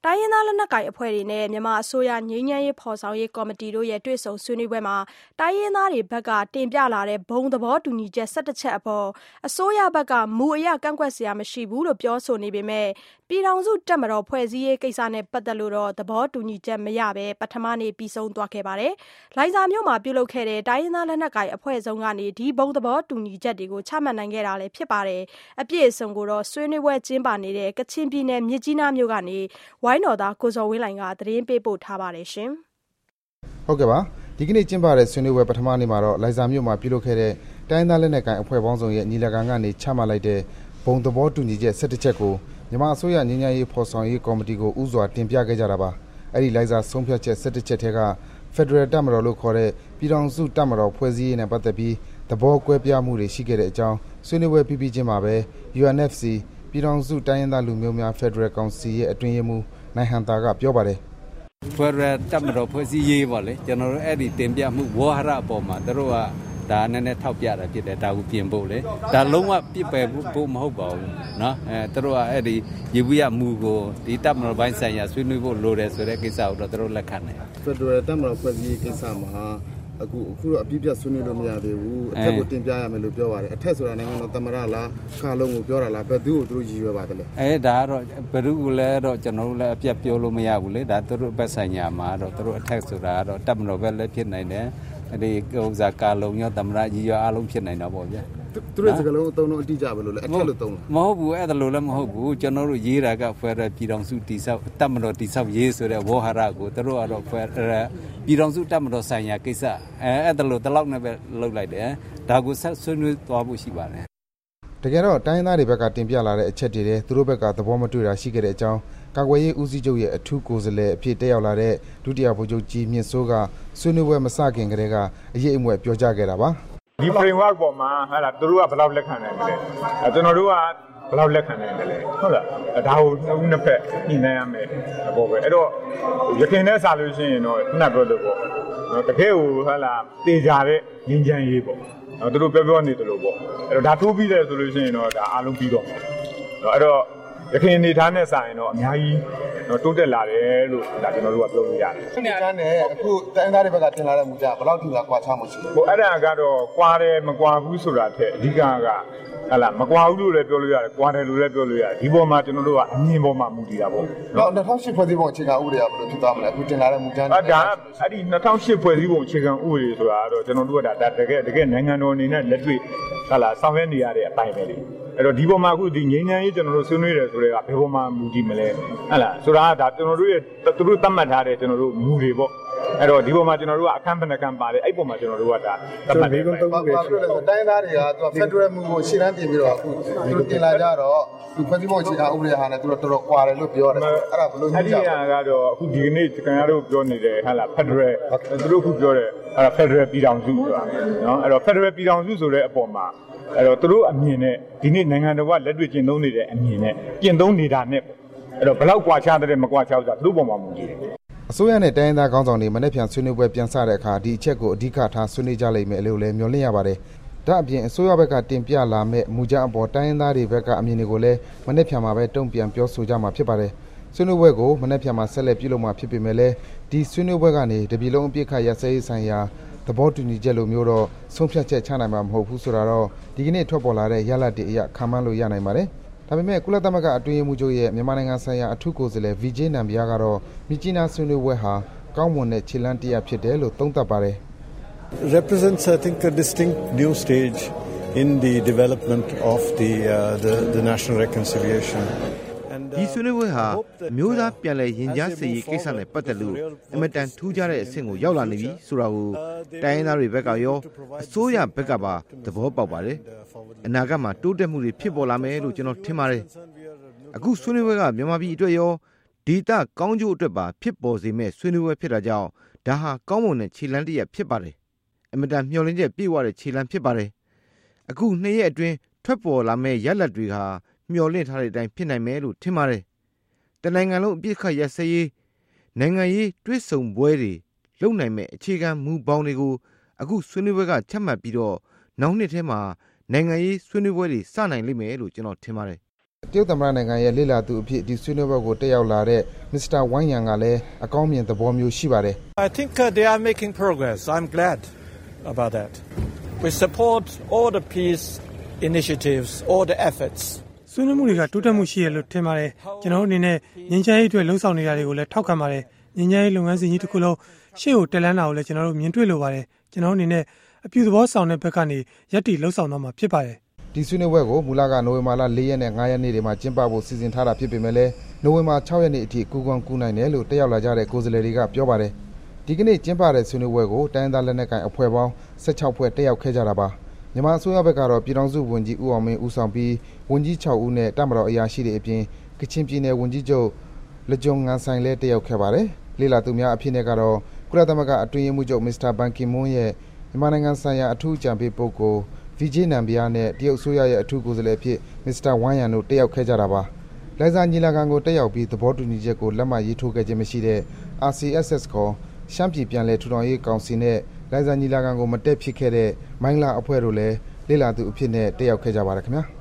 တိုင်းရင်းသားလက်နက်ကိုင်အဖွဲ့တွေနဲ့မြန်မာအစိုးရငြိမ်းချမ်းရေးဖော်ဆောင်ရေးကော်မတီတို့ရဲ့တွေ့ဆုံဆွေးနွေးပွဲမှာတိုင်းရင်းသားတွေဘက်ကတင်ပြလာတဲ့ဘုံသဘောတူညီချက်17ချက်အပေါ်အစိုးရဘက်ကမူအရကန့်ကွက်စရာမရှိဘူးလို့ပြောဆိုနေပေမဲ့ပြည်ထောင်စုတပ်မတော်ဖွဲ့စည်းရေးကိစ္စနဲ့ပတ်သက်လို့တော့သဘောတူညီချက်မရဘဲပထမနေ့ပြီးဆုံးသွားခဲ့ပါတယ်။လိုင်ဇာမြို့မှာပြုလုပ်ခဲ့တဲ့တိုင်းရင်းသားလက်နက်ကိုင်အဖွဲ့စုံကနေဒီဘုံသဘောတူညီချက်တွေကိုချမှတ်နိုင်ခဲ့တာလည်းဖြစ်ပါတယ်။အပြည့်အစုံကိုတော့ဆွေးနွေးပွဲကျင်းပနေတဲ့ကချင်ပြည်နယ်မြစ်ကြီးနားမြို့ကနေဝိုင်းတော်သားကိုဇော်ဝင်းလှိုင်ကသတင်းပေးပို့ထားပါတယ်ရှင်။ဟုတ်ကဲ့ပါဒီကနေ့ကျင်းပတဲ့ဆွေးနွေးပွဲပထမနေ့မှာတော့လိုင်ဇာမြို့မှာပြုလုပ်ခဲ့တဲ့တိုင်းသားလက်နက်ကိုင်အဖွဲ့ပေါင်းစုံရဲ့ညီလာခံကနေချမှတ်လိုက်တဲ့ဘုံသဘောတူညီချက်17ချက်ကိုမြန်မာအစိုးရငြိမ်းချမ်းရေးဖော်ဆောင်ရေးကော်မတီကိုဥစွာတင်ပြခဲ့ကြတာပါ။အဲဒီလိုင်ဇာဆုံးဖြတ်ချက်17ချက်ထဲကဖက်ဒရယ်တပ်မတော်လို့ခေါ်တဲ့ပြည်ထောင်စုတပ်မတော်ဖွဲ့စည်းရေးနဲ့ပတ်သက်ပြီးသဘောကွဲပြားမှုတွေရှိခဲ့တဲ့အကြောင်းဆွေးနွေးပွဲပြီးချင်းမှာပဲ UNFC ပြည်ထောင်စုတိုင်းရင်းသားလူမျိုးများဖက်ဒရယ်ကောင်စီရဲ့အတွင်းရေးမှူးနိုင်ဟန်တာကပြောပါတယ်ဖက်ဒရယ်တပ်မတော်ဖွဲ့စည်းရေးပါလေကျွန်တော်တို့အဲ့ဒီတင်ပြမှုဝါဟရအပေါ်မှာတို့ကဒါနည်းနည်းထောက်ပြတာဖြစ်တယ်ဒါကိုပြင်ဖို့လေဒါလုံးဝပြစ်ပယ်ဖို့မဟုတ်ပါဘူးเนาะတို့ကအဲ့ဒီရေဘူးရမူကိုဒီတပ်မတော်ပိုင်းဆိုင်ရာဆွေးနွေးဖို့လိုတယ်ဆိုတဲ့ကိစ္စကိုတော့တို့လက်ခံတယ်ဖက်ဒရယ်တပ်မတော်ဖွဲ့စည်းရေးကိစ္စမှာအခုတော့အပြည့်ပြတ်ဆွေးနွေးလို့မရသေးဘူးအထက်ကိုတင်ပြရမယ်လို့ပြောပါတယ်အထက်ဆိုတာနိုင်ငံတော်သမ္မတလားခါလုံးကိုပြောတာလားဘယ်သူ့ကိုသူတို့ရည်ရွယ်ပါတယ်လဲဒါကတော့ဘယ်သူကလဲတော့ကျွန်တော်တို့လည်းအပြတ်ပြောလို့မရဘူးလေဒါတို့ဘက်ဆိုင်ရာမှာတော့တို့အထက်ဆိုတာကတော့တပ်မတော်ဘက်လည်းဖြစ်နိုင်တယ်ဒီဥစားကာလုံးရောသမ္မတကြီးရောအားလုံးဖြစ်နိုင်တာပေါ့ဗျာသူတို့စကလုံးအသုံးတော့အတိအကျပဲလို့လဲအထက်လို့သုံးမဟုတ်ဘူးအဲ့ဒါလို့လည်းမဟုတ်ဘူးကျွန်တော်တို့ရေးတာကဖက်ဒရယ်ပြည်ထောင်စုတည်ဆောက်တပ်မတော်တည်ဆောက်ရေးဆိုတဲ့ဝေါ်ဟာရကိုတို့ကတော့ဖက်ဒရယ်ပြည်ထောင်စုတပ်မတော်ဆိုင်ရာကိစ္စအဲ့ဒါလို့တလောက်နဲ့ပဲလုပ်လိုက်တယ်ဒါကိုဆက်ဆွေးနွေးသွားဖို့ရှိပါတယ်တကယ်တော့တိုင်းသားတွေဘက်ကတင်ပြလာတဲ့အချက်တွေသူတို့ဘက်ကသဘောမတွေ့တာရှိခဲ့တဲ့အကြောင်းကာကွယ်ရေးဦးစီးချုပ်ရဲ့အထူးကိုယ်စားလှယ်အဖြစ်တက်ရောက်လာတဲ့ဒုတိယဗိုလ်ချုပ်ကြီးမြင့်စိုးကဆွေးနွေးပွဲမစခင်ကတည်းကအရေးအမွဲပြောကြားခဲ့တာပါဒီ framework ပေါ်မှာဟာလာသူတို့ကဘယ်လောက်လက်ခံနိုင်လဲကျွန်တော်တို့ကဘယ်လောက်လက်ခံနိုင်တယ်လဲဟုတ်လားဒါကိုနှစ်ဖက်ညှိနှိုင်းရမယ်ပေါ့ပဲအဲ့တော့ရခိုင်နဲ့စာလို့ရှိရင်တော့ခုနပြောလို့ပေါ့တကယ်ကိုဟာလာတေချာတဲ့ငင်းချမ်းရေးပေါ့သူတို့ပြောနေတယ်လို့ပေါ့အဲ့တော့ဒါထိုးပြီးတယ်ဆိုလို့ရှိရင်တော့ဒါအားလုံးပြီးတော့မယ်အဲ့တော့ရခိုင်အနေထားနဲ့စာရင်တော့အများကြီးတိုးတက်လာတယ်လို့ဒါကျွန်တော်တို့ကပြောလို့ရတယ်။ဒီကနေ့အခုတိုင်းသားတွေဘက်ကတင်လာတဲ့မူကြဘယ်လောက်ထိလာကွာခြားမှုရှိလဲ။အဲ့ဒါကတော့ကွာတယ်မကွာဘူးဆိုတာထက်အဓိကကဟလာမကွာဘူးလို့လည်းပြောလို့ရတယ်ကွာတယ်လို့လည်းပြောလို့ရတယ်ဒီပေါ်မှာကျွန်တော်တို့ကအမြင်ပေါ်မှာမူတည်တာပေါ့။တော့2008ဖွဲ့စည်းပုံအခြေခံဥပဒေကဘယ်လိုဖြစ်သွားမလဲအခုတင်လာတဲ့မူကြမ်းဒါအဲ့ဒီ2008ဖွဲ့စည်းပုံအခြေခံဥပဒေဆိုတာကတော့ကျွန်တော်တို့ကဒါတကယ်နိုင်ငံတော်အနေနဲ့လက်တွေ့ဟလာဆောင်ရွက်နေရတဲ့အပိုင်းပဲလေအဲ့တော့ဒီပေါ်မှာအခုဒီငြိမ်းချမ်းရေးကျွန်တော်တို့ဆွေးနွေးတယ်ဆိုတဲ့ကဘယ်ပေါ်မှာမူတည်မလဲဟလာဆိုတာကဒါကျွန်တော်တို့ရဲ့သူတို့သတ်မှတ်ထားတဲ့ကျွန်တော်တို့မူတွေပေါ့အဲ့တော့ဒီပေါ်မှာကျွန်တော်တို့ကအခန်းဖက်နှကန်းပါတယ်အဲ့ပေါ်မှာကျွန်တော်တို့ကဒါသတ်မှတ်တယ်တိုင်းသားတွေကသူကဖက်ဒရယ်မူကိုရှင်းတန်းပြင်ပြီးတော့အခုသူတို့တင်လာကြတော့ဒီဖွဲ့စည်းပုံအခြေခံဥပဒေဟာလည်းသူတို့တော်တော်ကွာတယ်လို့ပြောတယ်အဲ့ဒါဘယ်လိုညှိကြလဲအဲ့ဒီကတော့အခုဒီကနေ့ကျွန်တော်တို့ပြောနေတယ်ဟလာဖက်ဒရယ်သူတို့အခုပြောတယ်အဲ့ဖက်ဒရယ်ပြည်ထောင်စုဆိုတာနော်အဲ့တော့ဖက်ဒရယ်ပြည်ထောင်စုဆိုတဲ့အပေါ်မှာအဲ့တော့သူတို့အမြင်နဲ့ဒီနေ့နိုင်ငံတော်ကလက်တွေ့ကျင့်သုံးနေတဲ့အမြင်နဲ့ကျင့်သုံးနေတာနဲ့အဲ့တော့ဘယ်လောက်ကွာခြားတဲ့မကွာခြားဆိုတာသူတို့ပေါ်မှာမူတည်တယ်အစိုးရနဲ့တိုင်းရင်းသားခေါင်းဆောင်တွေမနေ့ပြန်ဆွေးနွေးပွဲပြန်စတဲ့အခါဒီအချက်ကိုအဓိကထားဆွေးနွေးကြလိမ့်မယ်လို့လည်းမျှော်လင့်ရပါတယ်။ဒါအပြင်အစိုးရဘက်ကတင်ပြလာမဲ့မူကြမ်းအပေါ်တိုင်းရင်းသားတွေဘက်ကအမြင်တွေကိုလည်းမနေ့ပြန်မှာပဲတုံ့ပြန်ပြောဆိုကြမှာဖြစ်ပါတယ်။ဆွေးနွေးပွဲကိုမနေ့ပြန်မှာဆက်လက်ပြုလုပ်မှာဖြစ်ပေမဲ့လည်းဒီဆွေးနွေးပွဲကနေတပြည်လုံးအပြည့်ခတ်ရစရေးဆိုင်ရာသဘောတူညီချက်လိုမျိုးတော့ဆုံးဖြတ်ချက်ချနိုင်မှာမဟုတ်ဘူးဆိုတာတော့ဒီကနေ့ထွက်ပေါ်လာတဲ့ရလဒ်တွေအရခံမှန်းလို့ရနိုင်ပါတယ်။ဒါပေမဲ့ကုလသမဂ္ဂအတွင်းရေးမှူးချုပ်ရဲ့မြန်မာနိုင်ငံဆိုင်ရာအထူးကိုယ်စားလှယ် VJ နံပြားကတော့မြစ်ကြီးနားဆွေးနွေးပွဲဟာကောင်းမွန်တဲ့ခြေလှမ်းတစ်ရပ်ဖြစ်တယ်လို့သုံးသပ်ပါတယ်။ represents I think a distinct new stage in the development of the national reconciliation ဒီဆွေးနွေးပွဲဟာမျိုးသားပြန်လည်ရင်ကြားစေရေးကိစ္စနဲ့ပတ်သက်လို့အမတန်ထူးခြားတဲ့အဆင့်ကိုရောက်လာနေပြီဆိုတာကိုတိုင်းရင်းသားတွေဘက်ကရောအစိုးရဘက်ကပါသဘောပေါက်ပါတယ်အနာဂတ်မှာတိုးတက်မှုတွေဖြစ်ပေါ်လာမယ်လို့ကျွန်တော်ထင်ပါတယ်အခုဆွေးနွေးပွဲကမြန်မာပြည်အတွက်ရောဒေသကောင်းကျိုးအတွက်ပါဖြစ်ပေါ်စေမဲ့ဆွေးနွေးပွဲဖြစ်တာကြောင့်ဒါဟာကောင်းမွန်တဲ့ခြေလှမ်းတစ်ရပ်ဖြစ်ပါတယ်အမတန်မျှော်လင့်ချက်ပြည့်ဝတဲ့ခြေလှမ်းဖြစ်ပါတယ်အခု2ရက်အတွင်းထွက်ပေါ်လာမဲ့ရလဒ်တွေဟာမျှော်လင့်ထားတဲ့အတိုင်းဖြစ်နိုင်မယ်လို့ထင်ပါတယ်။တနိုင်ငံလုံးအပြည့်ခတ်ရစရေးနိုင်ငံရေးတွဲဆုံပွဲတွေလုပ်နိုင်မဲ့အခြေခံမူပေါင်းတွေကိုအခုဆွေးနွေးပွဲကချမှတ်ပြီးတော့နောက်နှစ်ထဲမှာနိုင်ငံရေးဆွေးနွေးပွဲတွေစနိုင်လိမ့်မယ်လို့ကျွန်တော်ထင်ပါတယ်တရုတ်သမ္မတနိုင်ငံရဲ့လေ့လာသူအဖြစ်ဒီဆွေးနွေးပွဲကိုတက်ရောက်လာတဲ့ Mr. Wang Yang ကလည်းအကောင်းမြင်သဘောမျိုးရှိပါတယ် I think they are making progress. I'm glad about that. We support all the peace initiatives, all the efforts. ဆွေးနွေးမှုတွေကတိုးတက်မှုရှိရလို့ထင်ပါတယ်ကျွန်တော်အနေနဲ့ငြိမ်းချမ်းရေးအတွက်လှုံ့ဆော်နေတာတွေကိုလည်းထောက်ခံပါတယ်ငြိမ်းချမ်းရေးလုပ်ငန်းစဉ်ကြီးတစ်ခုလုံးရှေ့ကိုတက်လှမ်းတာကိုလည်းကျွန်တော်တို့မြင်တွေ့လိုပါတယ်ကျွန်တော်အနေနဲ့အပြုသဘောဆောင်တဲ့ဘက်ကနေရပ်တည်လှုံ့ဆော်သွားမှာဖြစ်ပါတယ်ဒီဆွေးနွေးပွဲကိုမူလကနိုဝင်ဘာလ4ရက်နဲ့5ရက်နေ့တွေမှာကျင်းပဖို့စီစဉ်ထားတာဖြစ်ပေမဲ့လည်းနိုဝင်ဘာ6ရက်နေ့အထိကူကွန်ကူနိုင်တယ်လို့တက်ရောက်လာကြတဲ့ကိုယ်စားလှယ်တွေကပြောပါတယ်ဒီကနေ့ကျင်းပတဲ့ဆွေးနွေးပွဲကိုတိုင်းဒေသလက်နက်ကိုင်အဖွဲ့ပေါင်း16ဖွဲ့တက်ရောက်ခဲ့ကြတာပါမြန်မာအစိုးရဘက်ကတော့ပြည်ထောင်စုဝန်ကြီးဦးအောင်မင်းဦးဆောင်ပြီးဝန်ကြီး6ဦးနဲ့တပ်မတော်အရာရှိတွေအပြင်ကချင်ပြည်နယ်ဝန်ကြီးချုပ်လက်ကျုံငန်းဆိုင်လည်းတက်ရောက်ခဲ့ပါတယ်လေ့လာသူများအဖြစ်နဲ့ကတော့ကုလသမဂ္ဂအတွင်းရေးမှူးချုပ်မစ္စတာဘန်ကီမွန်းရဲ့မြန်မာနိုင်ငံဆိုင်ရာအထူးအကြံပေးပုဂ္ဂိုလ် VJ နံပြားနဲ့တရုတ်အစိုးရရဲ့အထူးကိုယ်စားလှယ်ဖြစ်မစ္စတာဝမ်ယန်တို့တက်ရောက်ခဲ့ကြတာပါလိုင်ဇာညီလာခံကိုတက်ရောက်ပြီးသဘောတူညီချက်ကိုလက်မှတ်ရေးထိုးခဲ့ခြင်းမရှိတဲ့ RCSS ခေါ်ရှမ်းပြည်ပြန်လည်ထူထောင်ရေးကောင်စီနဲ့လိုင်ဇာညီလာခံကိုမတက်ဖြစ်ခဲ့တဲ့မိုင်းလာအဖွဲ့တို့လည်းလေ့လာသူအဖြစ်နဲ့တက်ရောက်ခဲ့ကြပါတယ်ခင်ဗျာ